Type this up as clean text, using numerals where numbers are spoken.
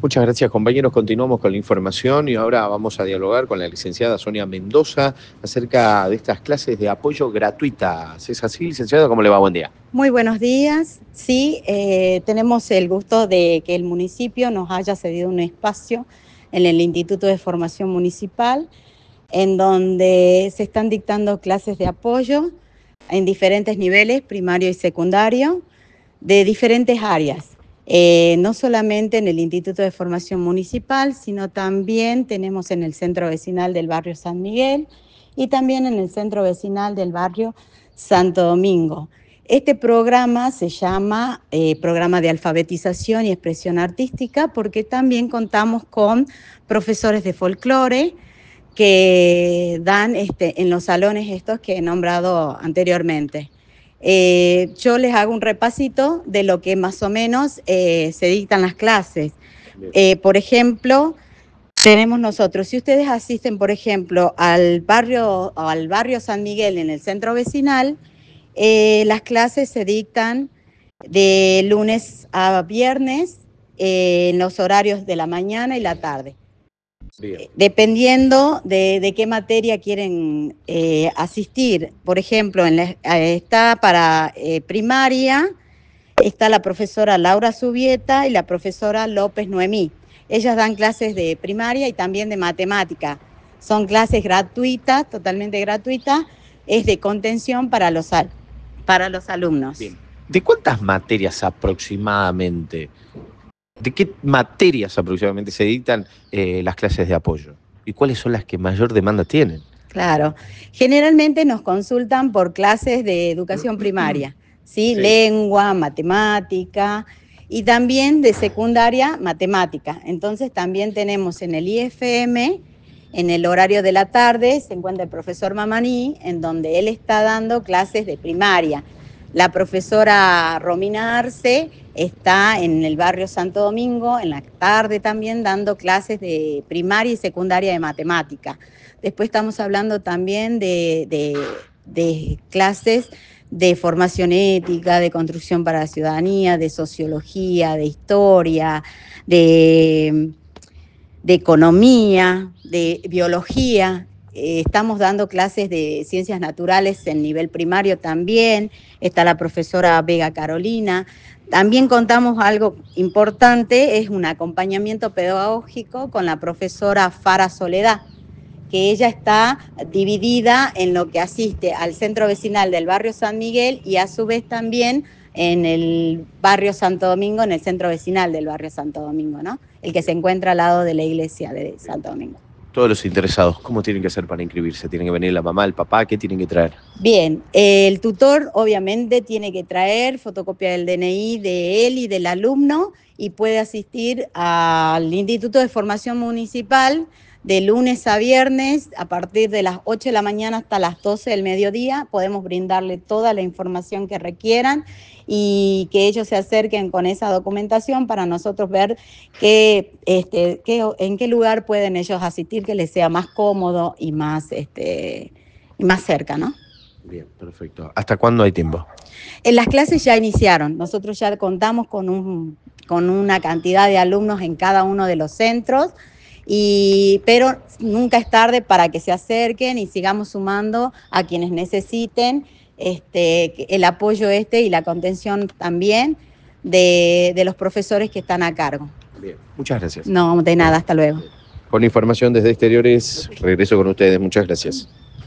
Muchas gracias, compañeros. Continuamos con la información y ahora vamos a dialogar con la licenciada Sonia Mendoza acerca de estas clases de apoyo gratuitas. ¿Es así, licenciada? ¿Cómo le va? Buen día. Muy buenos días. Sí, tenemos el gusto de que el municipio nos haya cedido un espacio en el Instituto de Formación Municipal, en donde se están dictando clases de apoyo en diferentes niveles, primario y secundario, de diferentes áreas. No solamente en el Instituto de Formación Municipal, sino también tenemos en el centro vecinal del barrio San Miguel y también en el centro vecinal del barrio Santo Domingo. Este programa se llama Programa de Alfabetización y Expresión Artística porque también contamos con profesores de folclore que dan en los salones estos que he nombrado anteriormente. Yo les hago un repasito de lo que más o menos se dictan las clases. Por ejemplo, tenemos nosotros, si ustedes asisten, por ejemplo, al barrio San Miguel en el centro vecinal, las clases se dictan de lunes a viernes en los horarios de la mañana y la tarde. Bien. Dependiendo de qué materia quieren asistir. Por ejemplo, está para primaria, está la profesora Laura Subieta y la profesora López Noemí. Ellas dan clases de primaria y también de matemática. Son clases gratuitas, totalmente gratuitas, es de contención para los alumnos. Bien. ¿De cuántas materias aproximadamente? ¿De qué materias aproximadamente se dictan las clases de apoyo? ¿Y cuáles son las que mayor demanda tienen? Claro, generalmente nos consultan por clases de educación primaria, ¿sí? Lengua, matemática y también de secundaria, matemática. Entonces también tenemos en el IFM, en el horario de la tarde, se encuentra el profesor Mamaní, en donde él está dando clases de primaria. La profesora Romina Arce está en el barrio Santo Domingo, en la tarde también, dando clases de primaria y secundaria de matemática. Después estamos hablando también de clases de formación ética, de construcción para la ciudadanía, de sociología, de historia, de economía, de biología. Estamos dando clases de ciencias naturales en nivel primario también. Está la profesora Vega Carolina. También contamos algo importante, es un acompañamiento pedagógico con la profesora Fara Soledad, que ella está dividida en lo que asiste al centro vecinal del barrio San Miguel y a su vez también en el barrio Santo Domingo, en el centro vecinal del barrio Santo Domingo, ¿no? El que se encuentra al lado de la iglesia de Santo Domingo. Todos los interesados, ¿cómo tienen que hacer para inscribirse? ¿Tienen que venir la mamá, el papá? ¿Qué tienen que traer? Bien, el tutor obviamente tiene que traer fotocopia del DNI de él y del alumno y puede asistir al Instituto de Formación Municipal de lunes a viernes a partir de las 8 de la mañana hasta las 12 del mediodía. Podemos brindarle toda la información que requieran y que ellos se acerquen con esa documentación para nosotros ver en qué lugar pueden ellos asistir que les sea más cómodo y más cerca, ¿no? Bien, perfecto. ¿Hasta cuándo hay tiempo? Las clases ya iniciaron. Nosotros ya contamos con una cantidad de alumnos en cada uno de los centros, pero nunca es tarde para que se acerquen y sigamos sumando a quienes necesiten el apoyo y la contención también de los profesores que están a cargo. Bien, muchas gracias. No, de nada, hasta luego. Con información desde Exteriores, regreso con ustedes. Muchas gracias.